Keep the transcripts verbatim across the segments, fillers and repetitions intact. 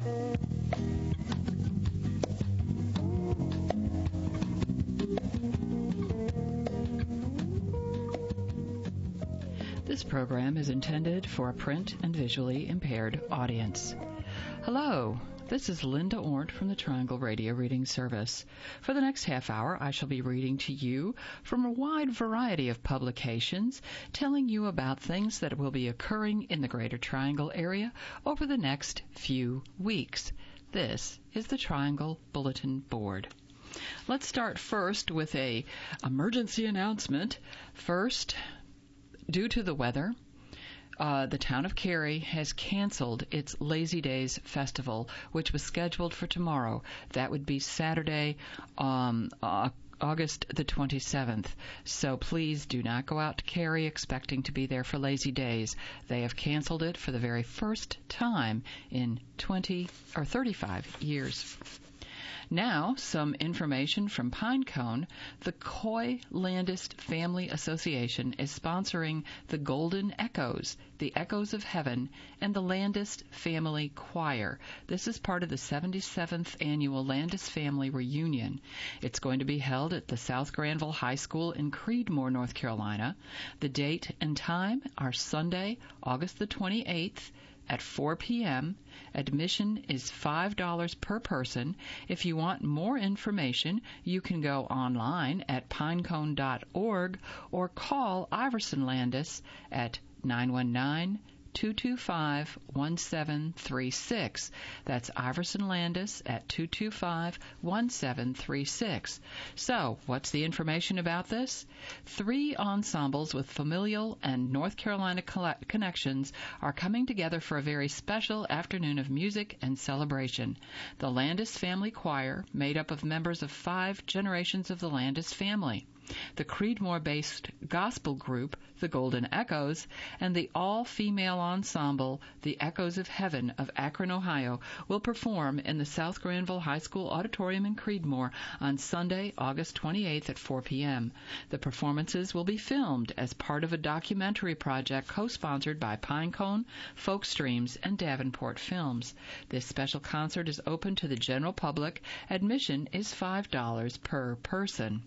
This program is intended for a print and visually impaired audience. Hello, this is Linda Ornt from the Triangle Radio Reading Service. For the next half hour, I shall be reading to you from a wide variety of publications, telling you about things that will be occurring in the Greater Triangle area over the next few weeks. This is the Triangle Bulletin Board. Let's start first with a emergency announcement. First, due to the weather, uh, the town of Cary has canceled its Lazy Days Festival, which was scheduled for tomorrow. That would be Saturday, um, uh, August the twenty-seventh. So please do not go out to Cary expecting to be there for Lazy Days. They have canceled it for the very first time in twenty or thirty-five years. Now, some information from Pinecone. The Coy Landis Family Association is sponsoring the Golden Echoes, the Echoes of Heaven, and the Landis Family Choir. This is part of the seventy-seventh Annual Landis Family Reunion. It's going to be held at the South Granville High School in Creedmoor, North Carolina. The date and time are Sunday, August the twenty-eighth, at four p.m. Admission is five dollars per person. If you want more information, you can go online at pinecone dot org or call Iverson Landis at nine one nine, two two five, one seven three six. That's Iverson Landis at two two five, one seven three six. So, what's the information about this? Three ensembles with familial and North Carolina connections are coming together for a very special afternoon of music and celebration. The Landis Family Choir, made up of members of five generations of the Landis family, the Creedmoor-based gospel group, the Golden Echoes, and the all-female ensemble, the Echoes of Heaven of Akron, Ohio, will perform in the South Granville High School Auditorium in Creedmoor on Sunday, August twenty-eighth at four p.m. The performances will be filmed as part of a documentary project co-sponsored by Pinecone, Folk Streams, and Davenport Films. This special concert is open to the general public. Admission is five dollars per person.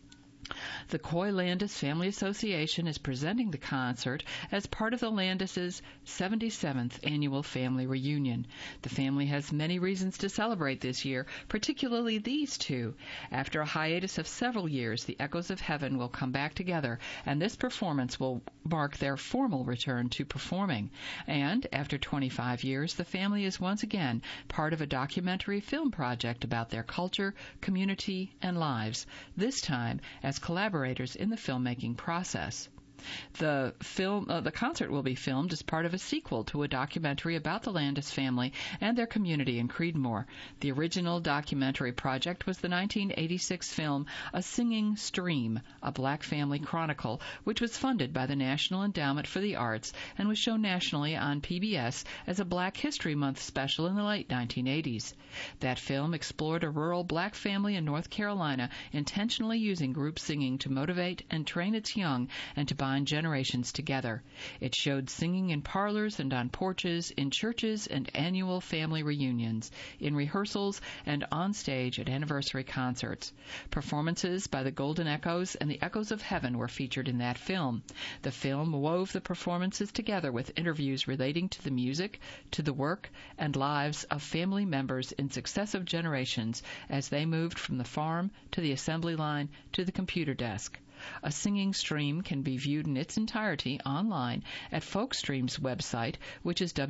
The Coy Landis Family Association is presenting the concert as part of the Landis' seventy-seventh Annual Family Reunion. The family has many reasons to celebrate this year, particularly these two. After a hiatus of several years, the Echoes of Heaven will come back together, and this performance will mark their formal return to performing. And after twenty-five years, the family is once again part of a documentary film project about their culture, community, and lives, this time as collaborators in the filmmaking process. The film, uh, the concert will be filmed as part of a sequel to a documentary about the Landis family and their community in Creedmoor. The original documentary project was the nineteen eighty-six film A Singing Stream, a Black Family Chronicle, which was funded by the National Endowment for the Arts and was shown nationally on P B S as a Black History Month special in the late nineteen eighties. That film explored a rural black family in North Carolina intentionally using group singing to motivate and train its young and to bind generations together. It showed singing in parlors and on porches, in churches and annual family reunions, in rehearsals and on stage at anniversary concerts. Performances by the Golden Echoes and the Echoes of Heaven were featured in that film. The film wove the performances together with interviews relating to the music, to the work, and lives of family members in successive generations as they moved from the farm to the assembly line to the computer desk. A Singing Stream can be viewed in its entirety online at Folkstream's website, which is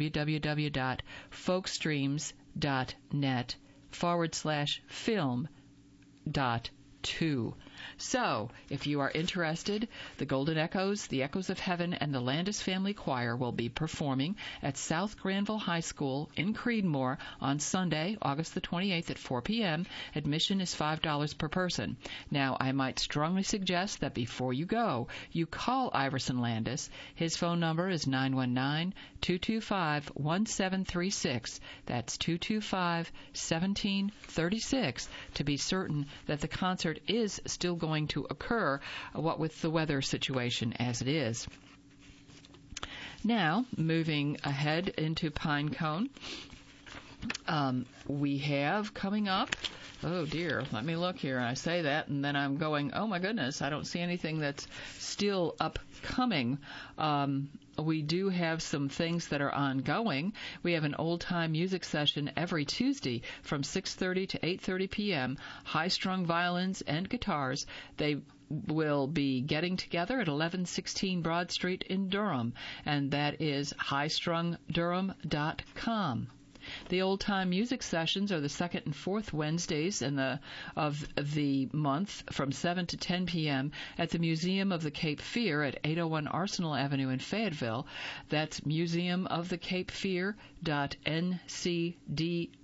www.folkstreams.net forward slash film dot two. So, if you are interested, the Golden Echoes, the Echoes of Heaven, and the Landis Family Choir will be performing at South Granville High School in Creedmoor on Sunday, August the twenty-eighth at four p.m. Admission is five dollars per person. Now, I might strongly suggest that before you go, you call Iverson Landis. His phone number is nine one nine, two two five, one seven three six. That's two two five, one seven three six to be certain that the concert is still going to occur, what with the weather situation as it is. Now, moving ahead into Pinecone, Um, we have coming up, oh dear, let me look here. I say that, and then I'm going, oh my goodness, I don't see anything that's still upcoming. Um, we do have some things that are ongoing. We have an old-time music session every Tuesday from six thirty to eight thirty p.m., high-strung violins and guitars. They will be getting together at eleven sixteen Broad Street in Durham, and that is high strung durham dot com. The old-time music sessions are the second and fourth Wednesdays in the of the month from seven to ten p.m. at the Museum of the Cape Fear at eight oh one Arsenal Avenue in Fayetteville. That's museum of the cape fear dot n c d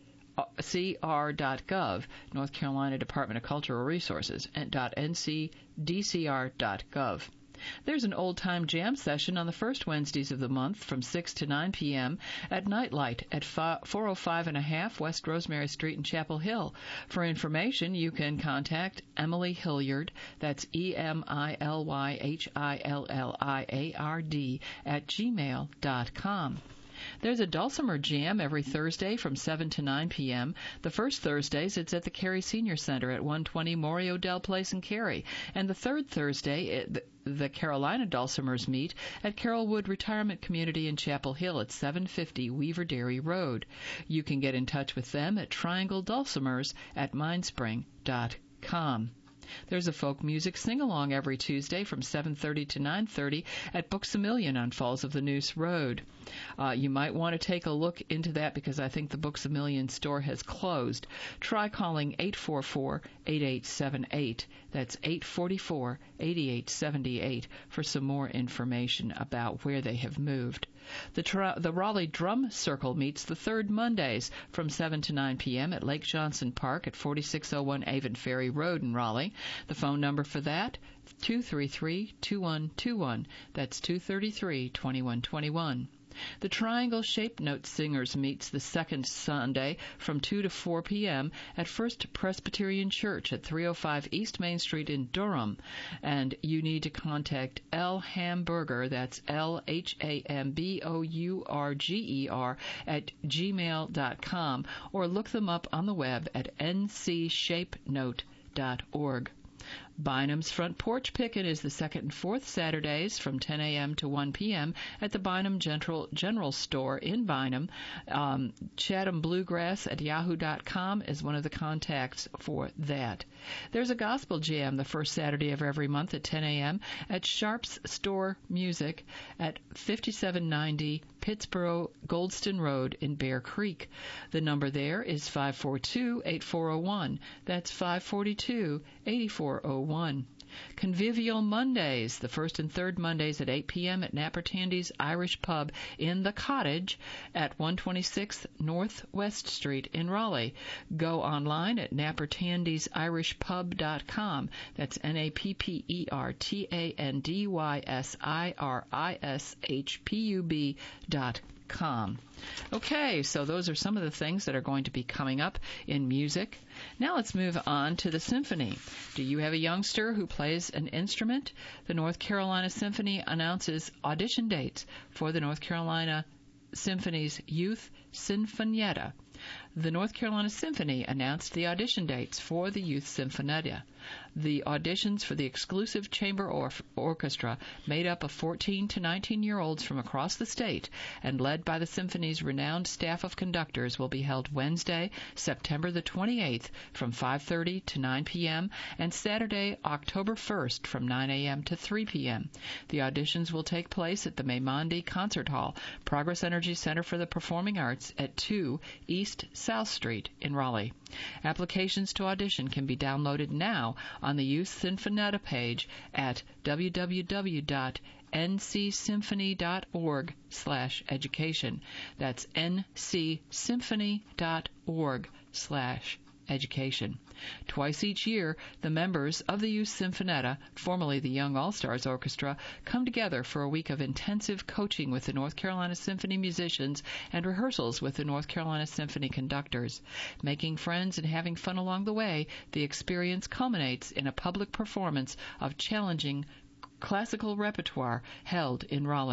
c r dot gov, North Carolina Department of Cultural Resources, n c d c r dot gov. There's an old-time jam session on the first Wednesdays of the month from six to nine p.m. at Nightlight at four oh five and a half West Rosemary Street in Chapel Hill. For information, you can contact Emily Hilliard, that's E M I L Y H I L L I A R D, at gmail dot com. There's a Dulcimer Jam every Thursday from seven to nine p.m. The first Thursdays, it's at the Cary Senior Center at one twenty Maury O'Dell Place in Cary. And the third Thursday, it, the Carolina Dulcimers meet at Carrollwood Retirement Community in Chapel Hill at seven fifty Weaver Dairy Road. You can get in touch with them at triangle dulcimers at mindspring dot com. There's a folk music sing-along every Tuesday from seven thirty to nine thirty at Books A Million on Falls of the Noose Road. Uh, you might want to take a look into that because I think the Books A Million store has closed. Try calling eight four four, eight eight seven eight. That's eight four four, eight eight seven eight for some more information about where they have moved. The, tra- the Raleigh Drum Circle meets the third Mondays from seven to nine p.m. at Lake Johnson Park at forty-six oh one Avon Ferry Road in Raleigh. The phone number for that, two three three, two one two one. That's two three three, two one two one. The Triangle Shape Note Singers meets the second Sunday from two to four p.m. at First Presbyterian Church at three oh five East Main Street in Durham. And you need to contact L. Hamburger, that's L H A M B O U R G E R, at gmail dot com, or look them up on the web at n c shape note dot org. Bynum's Front Porch Pickin' is the second and fourth Saturdays from ten a.m. to one p.m. at the Bynum General, General Store in Bynum. Um, Chatham Bluegrass at yahoo dot com is one of the contacts for that. There's a gospel jam the first Saturday of every month at ten a.m. at Sharp's Store Music at fifty-seven ninety Pittsboro Goldston Road in Bear Creek. The number there is five four two, eight four oh one. That's five four two, eight four oh one. Convivial Mondays, the first and third Mondays at eight p.m. at Napper Tandy's Irish Pub in the Cottage at one twenty-six Northwest Street in Raleigh. Go online at napper tandys irish pub dot com. That's N A P P E R T A N D Y S I R I S H P U B dot com. Okay, so those are some of the things that are going to be coming up in music. Now let's move on to the symphony. Do you have a youngster who plays an instrument? The North Carolina Symphony announces audition dates for the North Carolina Symphony's Youth Sinfonietta. The North Carolina Symphony announced the audition dates for the Youth Sinfonietta. The auditions for the exclusive chamber or- orchestra, made up of fourteen to nineteen-year-olds from across the state and led by the Symphony's renowned staff of conductors, will be held Wednesday, September the twenty-eighth from five thirty to nine p.m. and Saturday, October first from nine a.m. to three p.m. The auditions will take place at the Maimandi Concert Hall, Progress Energy Center for the Performing Arts at two East South Street in Raleigh. Applications to audition can be downloaded now on the Youth Sinfonietta page at w w w dot n c symphony dot org slash education. That's n c symphony dot org slash education. Twice each year, the members of the Youth Sinfonietta, formerly the Young All-Stars Orchestra, come together for a week of intensive coaching with the North Carolina Symphony musicians and rehearsals with the North Carolina Symphony conductors. Making friends and having fun along the way, the experience culminates in a public performance of challenging classical repertoire held in Raleigh.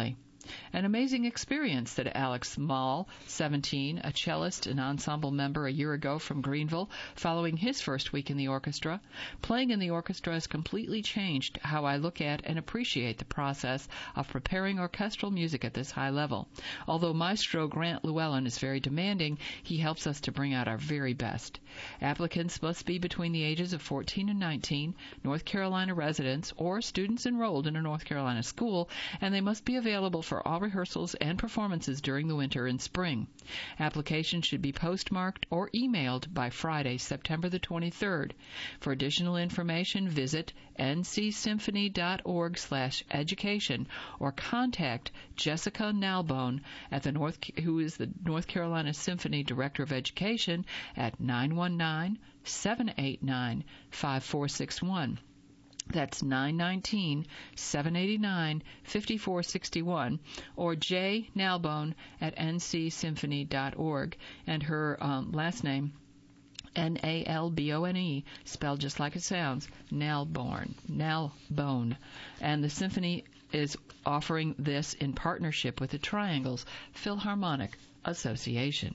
An amazing experience, said Alex Mall, seventeen, a cellist and ensemble member a year ago from Greenville, following his first week in the orchestra. Playing in the orchestra has completely changed how I look at and appreciate the process of preparing orchestral music at this high level. Although Maestro Grant Llewellyn is very demanding, he helps us to bring out our very best. Applicants must be between the ages of fourteen and nineteen, North Carolina residents, or students enrolled in a North Carolina school, and they must be available for all rehearsals and performances during the winter and spring. Applications should be postmarked or emailed by Friday, September the twenty-third. For additional information, visit ncsymphony.org slash education or contact Jessica Nalbone, at the North, who is the North Carolina Symphony Director of Education, at nine one nine, seven eight nine, five four six one. That's nine one nine, seven eight nine, five four six one, or J. Nalbone at n c symphony dot org, and her um, last name, N A L B O N E, spelled just like it sounds, Nalbone, Nalbone. And the symphony is offering this in partnership with the Triangles Philharmonic Association.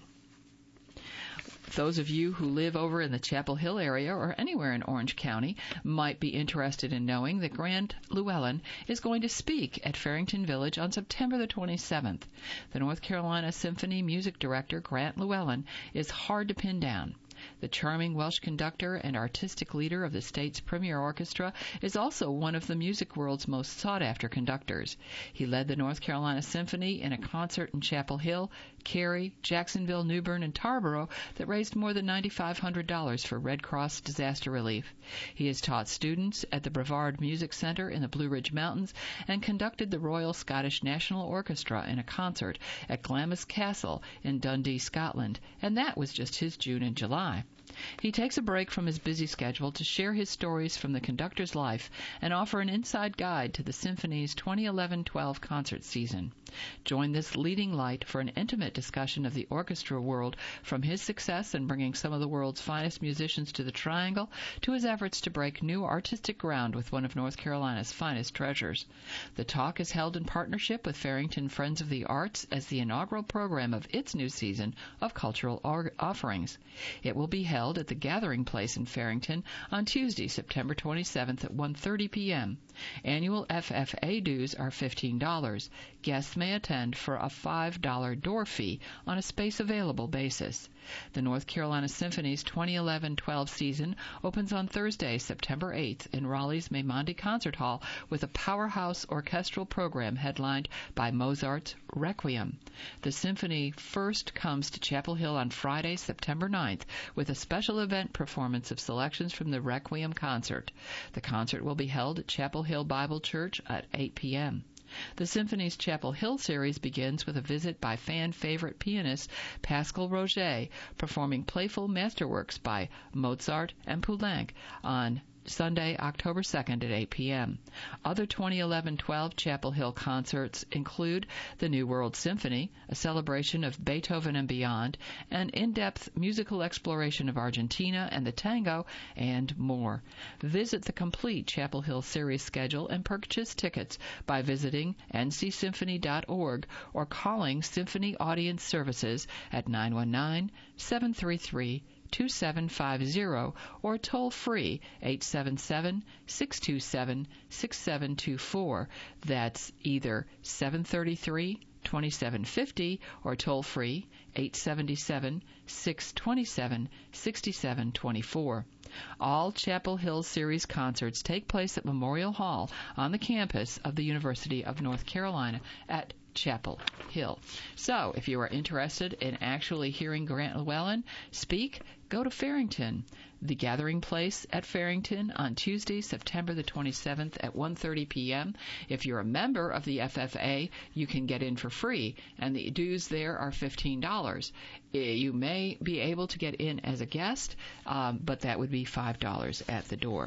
Those of you who live over in the Chapel Hill area or anywhere in Orange County might be interested in knowing that Grant Llewellyn is going to speak at Farrington Village on September the twenty-seventh. The North Carolina Symphony Music Director, Grant Llewellyn, is hard to pin down. The charming Welsh conductor and artistic leader of the state's premier orchestra is also one of the music world's most sought-after conductors. He led the North Carolina Symphony in a concert in Chapel Hill, Cary, Jacksonville, New Bern, and Tarboro that raised more than nine thousand five hundred dollars for Red Cross disaster relief. He has taught students at the Brevard Music Center in the Blue Ridge Mountains and conducted the Royal Scottish National Orchestra in a concert at Glamis Castle in Dundee, Scotland, and that was just his June and July. He takes a break from his busy schedule to share his stories from the conductor's life and offer an inside guide to the Symphony's twenty eleven twelve concert season. Join this leading light for an intimate discussion of the orchestra world, from his success in bringing some of the world's finest musicians to the Triangle to his efforts to break new artistic ground with one of North Carolina's finest treasures. The talk is held in partnership with Farrington Friends of the Arts as the inaugural program of its new season of cultural offerings. It will be held at the Gathering Place in Farrington on Tuesday, September twenty-seventh at one thirty p.m. Annual F F A dues are fifteen dollars. Guests may attend for a five dollars door fee on a space-available basis. The North Carolina Symphony's twenty eleven twelve season opens on Thursday, September eighth in Raleigh's Maimandi Concert Hall with a powerhouse orchestral program headlined by Mozart's Requiem. The symphony first comes to Chapel Hill on Friday, September ninth, with a special event performance of selections from the Requiem concert. The concert will be held at Chapel Hill Bible Church at eight p.m. The Symphony's Chapel Hill series begins with a visit by fan-favorite pianist Pascal Roger, performing playful masterworks by Mozart and Poulenc on Sunday, October second at eight p.m. Other twenty eleven twelve Chapel Hill concerts include the New World Symphony, a celebration of Beethoven and beyond, an in-depth musical exploration of Argentina and the tango, and more. Visit the complete Chapel Hill series schedule and purchase tickets by visiting n c symphony dot org or calling Symphony Audience Services at nine one nine, seven three three, two seven five zero or toll free eight seven seven, six two seven, six seven two four. That's either seven three three, two seven five zero or toll free eight seven seven, six two seven, six seven two four. All Chapel Hill series concerts take place at Memorial Hall on the campus of the University of North Carolina at Chapel Hill. So, if you are interested in actually hearing Grant Llewellyn speak, go to Farrington, the Gathering Place at Farrington on Tuesday, September the twenty-seventh at one thirty p.m. If you're a member of the F F A, you can get in for free, and the dues there are fifteen dollars. You may be able to get in as a guest, um, but that would be five dollars at the door.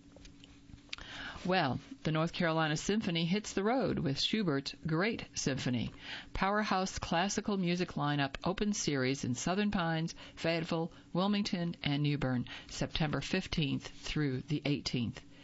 Well, the North Carolina Symphony hits the road with Schubert's Great Symphony. Powerhouse classical music lineup open series in Southern Pines, Fayetteville, Wilmington, and New Bern, September fifteenth through the eighteenth.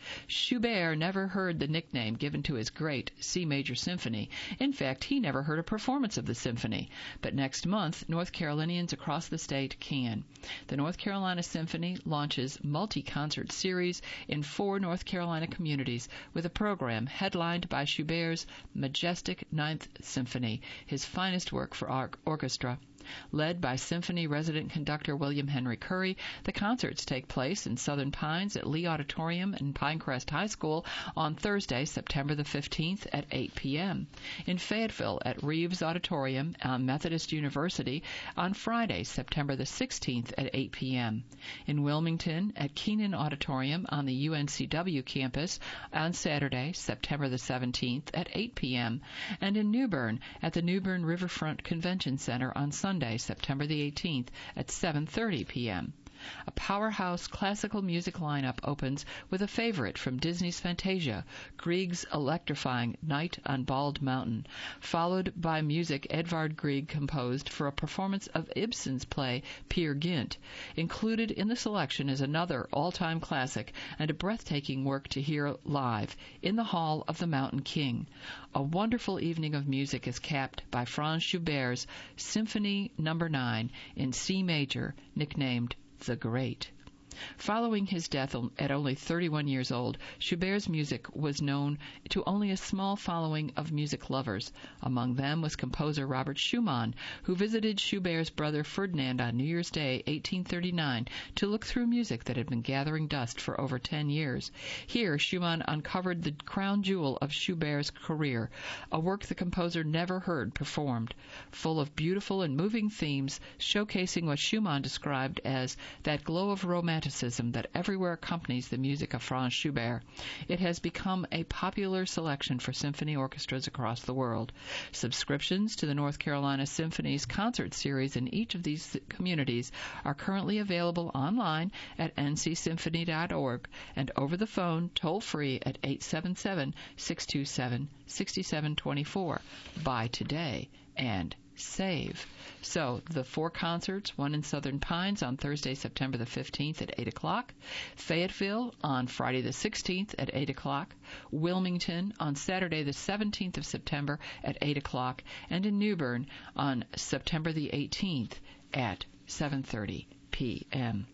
Schubert never heard the nickname given to his great C major symphony. In fact, he never heard a performance of the symphony. But next month, North Carolinians across the state can. The North Carolina Symphony launches multi-concert series in four North Carolina communities with a program headlined by Schubert's majestic Ninth Symphony, his finest work for or- orchestra. Led by symphony resident conductor William Henry Curry, the concerts take place in Southern Pines at Lee Auditorium and Pinecrest High School on Thursday, September the fifteenth at eight p.m. In Fayetteville at Reeves Auditorium on Methodist University on Friday, September the sixteenth at eight p.m. In Wilmington at Keenan Auditorium on the U N C W campus on Saturday, September the seventeenth at eight p.m. And in New Bern at the New Bern Riverfront Convention Center on Sunday, Sunday, September the eighteenth at seven thirty p.m. A powerhouse classical music lineup opens with a favorite from Disney's Fantasia, Grieg's electrifying Night on Bald Mountain, followed by music Edvard Grieg composed for a performance of Ibsen's play Peer Gynt. Included in the selection is another all-time classic and a breathtaking work to hear live, In the Hall of the Mountain King. A wonderful evening of music is capped by Franz Schubert's Symphony Number nine in C major, nicknamed The Great. Following his death at only thirty-one years old, Schubert's music was known to only a small following of music lovers. Among them was composer Robert Schumann, who visited Schubert's brother Ferdinand on New Year's Day, eighteen thirty-nine, to look through music that had been gathering dust for over ten years. Here, Schumann uncovered the crown jewel of Schubert's career, a work the composer never heard performed, full of beautiful and moving themes, showcasing what Schumann described as that glow of romanticism that everywhere accompanies the music of Franz Schubert. It has become a popular selection for symphony orchestras across the world. Subscriptions to the North Carolina Symphony's concert series in each of these communities are currently available online at n c symphony dot org and over the phone toll-free at eight seven seven, six two seven, six seven two four. Buy today and save. So the four concerts, one in Southern Pines on Thursday, September the fifteenth at eight o'clock, Fayetteville on Friday the sixteenth at eight o'clock, Wilmington on Saturday the seventeenth of September at eight o'clock, and in New Bern on September the eighteenth at seven thirty p.m.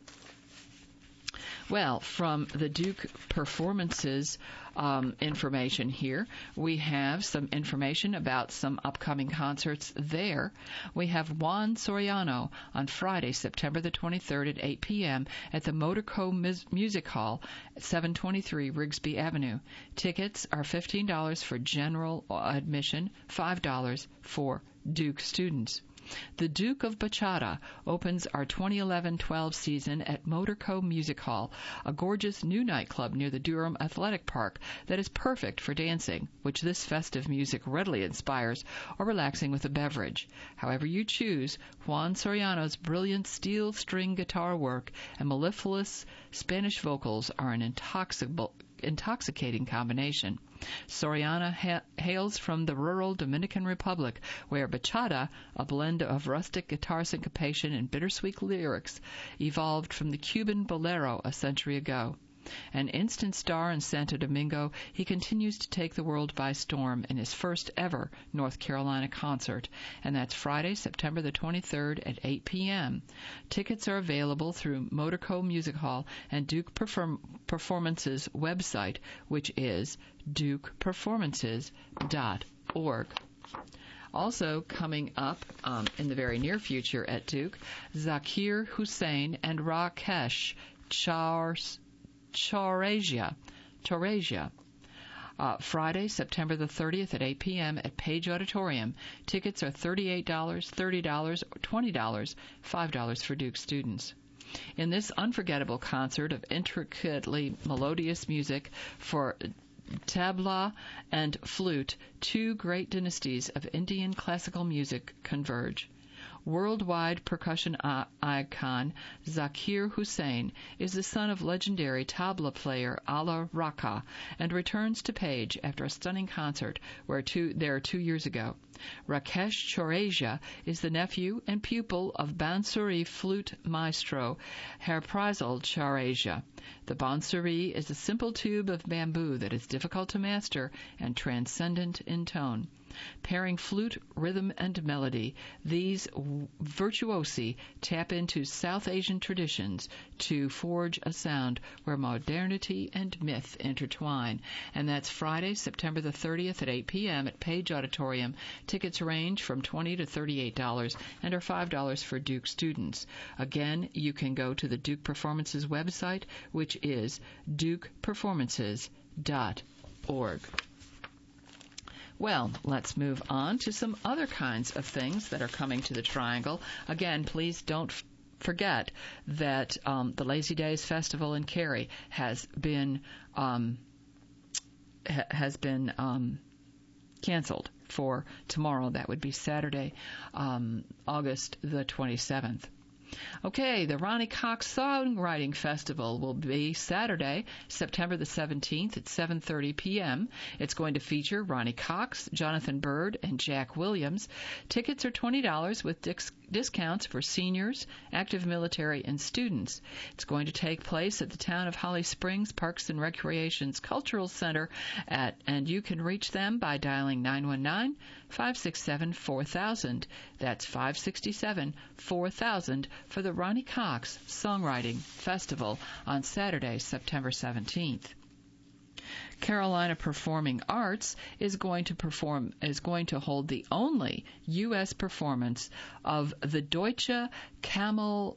Well, from the Duke Performances um, information here, we have some information about some upcoming concerts there. We have Juan Soriano on Friday, September the twenty-third at eight p.m. at the Motorco Mus- Music Hall at seven twenty-three Rigsby Avenue. Tickets are fifteen dollars for general admission, five dollars for Duke students. The Duke of Bachata opens our twenty eleven twelve season at Motorco Music Hall, a gorgeous new nightclub near the Durham Athletic Park that is perfect for dancing, which this festive music readily inspires, or relaxing with a beverage. However you choose, Juan Soriano's brilliant steel string guitar work and mellifluous Spanish vocals are an intoxicable intoxicating combination. Soriano ha- hails from the rural Dominican Republic, where bachata, a blend of rustic guitar syncopation and bittersweet lyrics, evolved from the Cuban bolero a century ago. An instant star in Santo Domingo, he continues to take the world by storm in his first ever North Carolina concert, and that's Friday, September the twenty-third at eight p.m. Tickets are available through Motorco Music Hall and Duke Perform- Performances website, which is duke performances dot org. Also coming up um, in the very near future at Duke, Zakir Hussain and Rakesh Chars Chaurasia, Chaurasia. Uh, Friday, September the thirtieth at eight p.m. at Page Auditorium. Tickets are thirty-eight dollars, thirty dollars, twenty dollars, five dollars for Duke students. In this unforgettable concert of intricately melodious music for tabla and flute, two great dynasties of Indian classical music converge. Worldwide percussion icon Zakir Hussain is the son of legendary tabla player Ala Raka and returns to Page after a stunning concert where two, there two years ago. Rakesh Chouresia is the nephew and pupil of Bansuri flute maestro Harprizal Chouresia. The Bansuri is a simple tube of bamboo that is difficult to master and transcendent in tone. Pairing flute, rhythm, and melody, these virtuosi tap into South Asian traditions to forge a sound where modernity and myth intertwine. And that's Friday, September the thirtieth at eight p.m. at Page Auditorium. Tickets range from twenty dollars to thirty-eight dollars and are five dollars for Duke students. Again, you can go to the Duke Performances website, which is duke performances dot org. Well, let's move on to some other kinds of things that are coming to the Triangle. Again, please don't f- forget that um, the Lazy Days Festival in Cary has been um, ha- has been um, canceled for tomorrow. That would be Saturday, um, August the twenty-seventh. Okay, the Ronnie Cox Songwriting Festival will be Saturday, September the seventeenth at seven thirty p.m. It's going to feature Ronnie Cox, Jonathan Bird, and Jack Williams. Tickets are twenty dollars with dis- discounts for seniors, active military, and students. It's going to take place at the Town of Holly Springs Parks and Recreation's Cultural Center, at, and you can reach them by dialing nine one nine, five six seven, four thousand. That's five six seven, four thousand for the Ronnie Cox Songwriting Festival on Saturday, September seventeenth. Carolina Performing Arts is going to perform is going to hold the only U S performance of the Deutsche Kamel,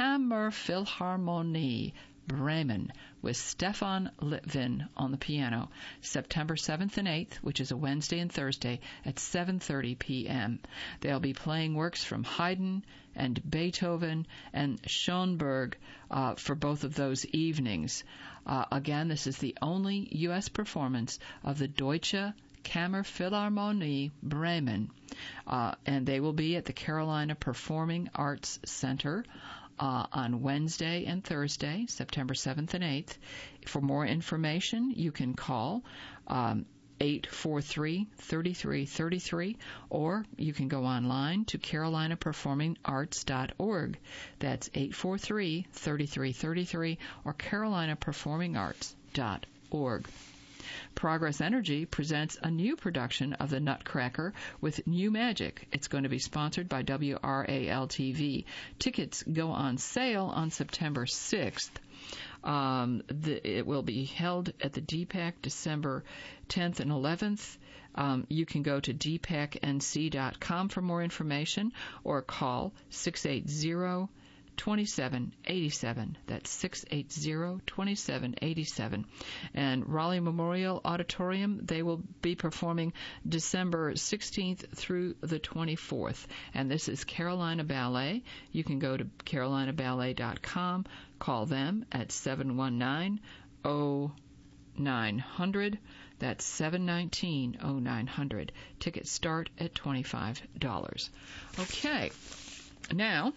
Kammerphilharmonie Bremen with Stefan Litvin on the piano, September seventh and eighth, which is a Wednesday and Thursday at seven thirty p.m. They'll be playing works from Haydn and Beethoven and Schoenberg uh, for both of those evenings. Uh, again, this is the only U S performance of the Deutsche Kammerphilharmonie Bremen, uh, and they will be at the Carolina Performing Arts Center Uh, on Wednesday and Thursday, September seventh and eighth. For more information, you can call um, eight four three, three three three three, or you can go online to carolina performing arts dot org. That's eight four three, three three three three or carolina performing arts dot org. Progress Energy presents a new production of The Nutcracker with New Magic. It's going to be sponsored by W R A L T V. Tickets go on sale on September sixth. Um, the, it will be held at the D PAC December tenth and eleventh. Um, you can go to d pac n c dot com for more information or call six eight zero, two seven eight seven. That's six eight zero, two seven eight seven. And Raleigh Memorial Auditorium, they will be performing December sixteenth through the twenty-fourth. And this is Carolina Ballet. You can go to carolina ballet dot com, call them at seven one nine, oh nine hundred. That's seven one nine, oh nine hundred. Tickets start at twenty-five dollars. Okay. Now,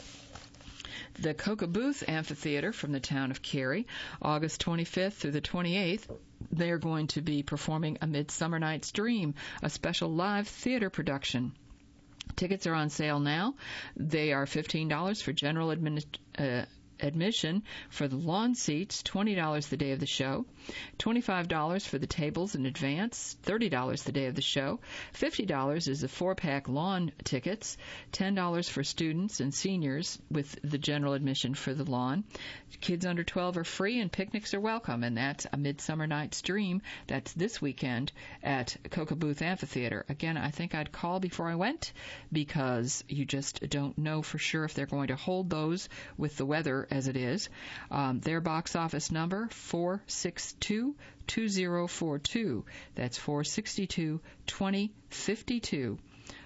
the Coca Booth Amphitheater from the town of Cary, August twenty-fifth through the twenty-eighth, they are going to be performing A Midsummer Night's Dream, a special live theater production. Tickets are on sale now. They are fifteen dollars for general admin, uh, admission for the lawn seats, twenty dollars the day of the show, twenty-five dollars for the tables in advance, thirty dollars the day of the show, fifty dollars is the four-pack lawn tickets, ten dollars for students and seniors with the general admission for the lawn. Kids under twelve are free and picnics are welcome, and that's A Midsummer Night's Dream. That's this weekend at Coca Booth Amphitheater. Again, I think I'd call before I went because you just don't know for sure if they're going to hold those with the weather as it is. Um, their box office number, four six two, two zero four two. That's four six two, two zero five two.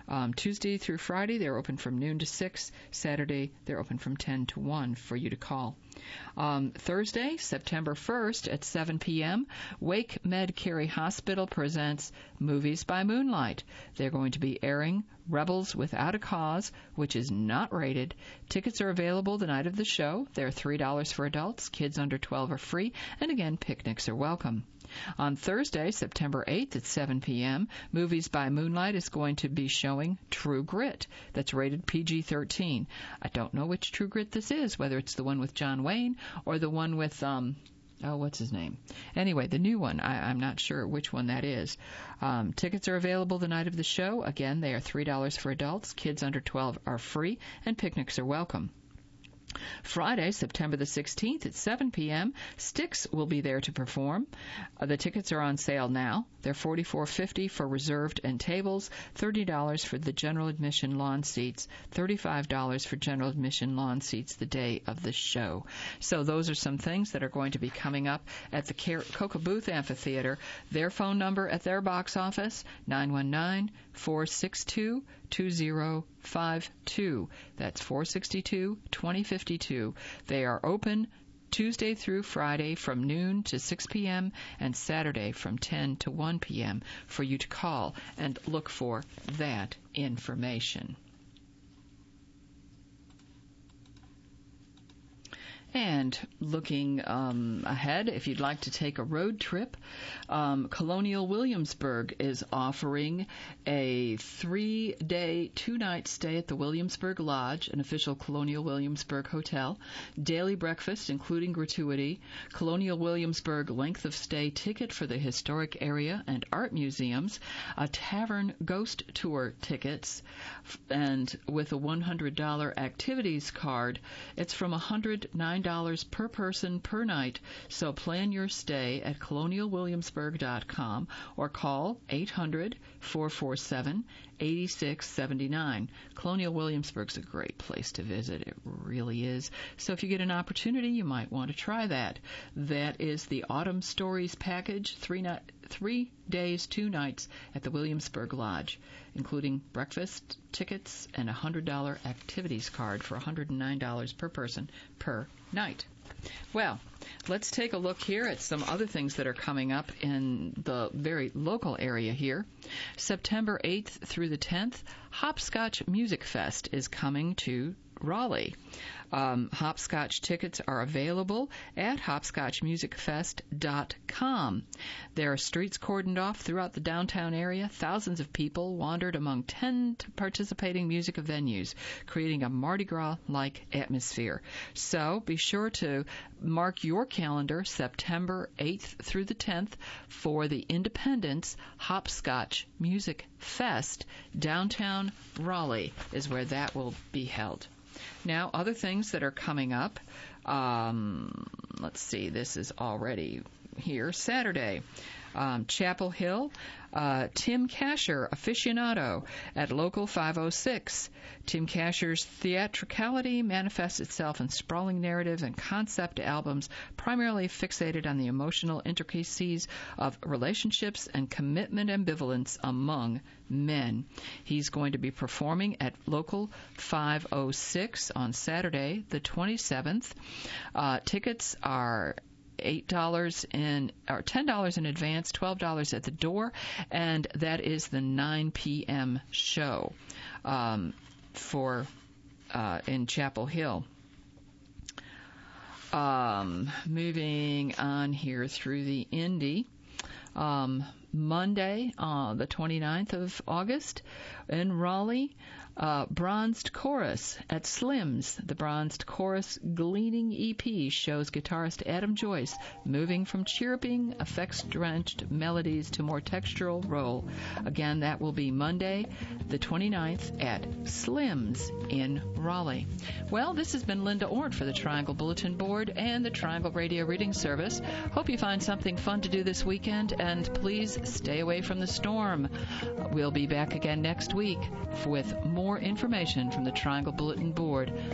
Um, Tuesday through Friday, they're open from noon to six. Saturday, they're open from ten to one for you to call. Um, Thursday, September first at seven p.m., Wake Med Cary Hospital presents Movies by Moonlight. They're going to be airing Rebels Without a Cause, which is not rated. Tickets are available the night of the show. They're three dollars for adults. Kids under twelve are free. And again, picnics are welcome. On Thursday, September eighth at seven p.m., Movies by Moonlight is going to be showing True Grit. That's rated P G thirteen. I don't know which True Grit this is, whether it's the one with John Wayne or the one with, um, oh, what's his name? Anyway, the new one. I, I'm not sure which one that is. Um, tickets are available the night of the show. Again, they are three dollars for adults. Kids under twelve are free, and picnics are welcome. Friday, September the sixteenth at seven p.m., Styx will be there to perform. Uh, the tickets are on sale now. They're forty-four fifty for reserved and tables, thirty dollars for the general admission lawn seats, thirty-five dollars for general admission lawn seats the day of the show. So those are some things that are going to be coming up at the Cocoa Booth Amphitheater. Their phone number at their box office, nine one nine, four six two, two zero five two. That's four six two, two zero five two. They are open Tuesday through Friday from noon to six p.m. and Saturday from ten to one p.m. for you to call and look for that information. And looking um, ahead, if you'd like to take a road trip, um, Colonial Williamsburg is offering a three-day, two-night stay at the Williamsburg Lodge, an official Colonial Williamsburg hotel, daily breakfast, including gratuity, Colonial Williamsburg length of stay ticket for the historic area and art museums, a tavern ghost tour tickets, and with a one hundred dollars activities card, it's from one hundred nine dollars per person per night. So plan your stay at colonial williamsburg dot com or call eight hundred, four four seven, eight six seven nine. Colonial Williamsburg's a great place to visit. It really is. So if you get an opportunity, you might want to try that. That is the Autumn Stories package, three night, three days, two nights at the Williamsburg Lodge, including breakfast, tickets, and a one hundred dollars activities card for one hundred nine dollars per person per night. Well, let's take a look here at some other things that are coming up in the very local area here. September eighth through the tenth, Hopscotch Music Fest is coming to Raleigh. Um, Hopscotch tickets are available at hopscotch music fest dot com. There are streets cordoned off throughout the downtown area. Thousands of people wandered among ten participating music venues, creating a Mardi Gras-like atmosphere. So be sure to mark your calendar September eighth through the tenth for the Independence Hopscotch Music Fest. Downtown Raleigh is where that will be held. Now, other things that are coming up, um, let's see, this is already here, Saturday. Um, Chapel Hill, uh, Tim Kasher, aficionado, at Local five oh six. Tim Kasher's theatricality manifests itself in sprawling narrative and concept albums, primarily fixated on the emotional intricacies of relationships and commitment ambivalence among men. He's going to be performing at Local five oh six on Saturday, the twenty-seventh. Uh, tickets are eight dollars in or ten dollars in advance, twelve dollars at the door, and that is the nine p.m. show um, for uh, in Chapel Hill. Um, moving on here through the Indy. Um, Monday, uh, the twenty-ninth of August, in Raleigh, uh, Bronzed Chorus at Slim's. The Bronzed Chorus Gleaning E P shows guitarist Adam Joyce moving from chirping, effects-drenched melodies to more textural roll. Again, that will be Monday, the twenty-ninth, at Slim's in Raleigh. Well, this has been Linda Ornt for the Triangle Bulletin Board and the Triangle Radio Reading Service. Hope you find something fun to do this weekend, and please stay away from the storm. We'll be back again next week with more information from the Triangle Bulletin Board